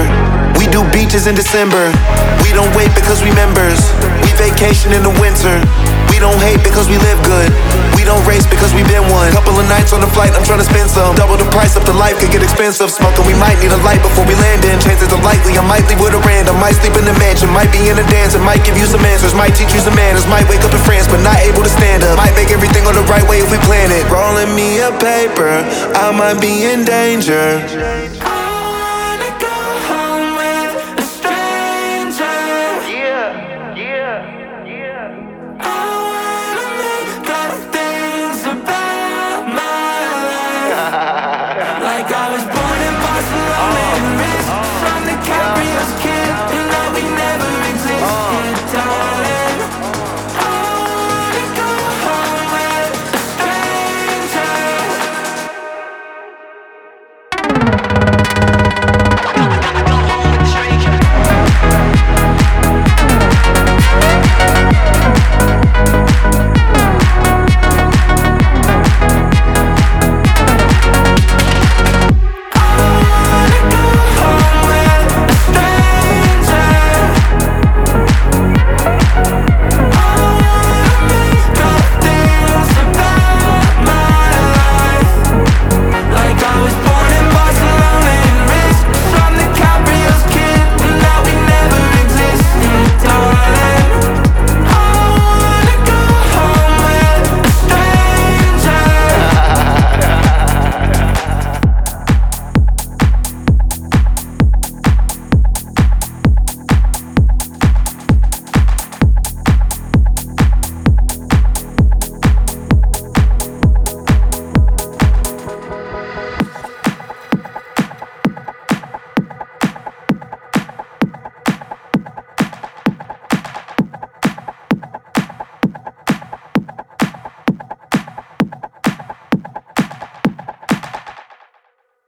We do beaches in December. We don't wait because we members. We vacation in the winter. We don't hate because we live good. We don't race because we been one. Couple of nights on the flight, I'm tryna spend some. Double the price up, the life could get expensive. Smoking, we might need a light before we land in. Chances are likely, I might leave with a random. Might sleep in the mansion, might be in a dance. It might give you some answers, might teach you some manners. Might wake up in France, but not able to stand up. Might make everything on the right way if we plan it. Rolling me a paper, I might be in danger.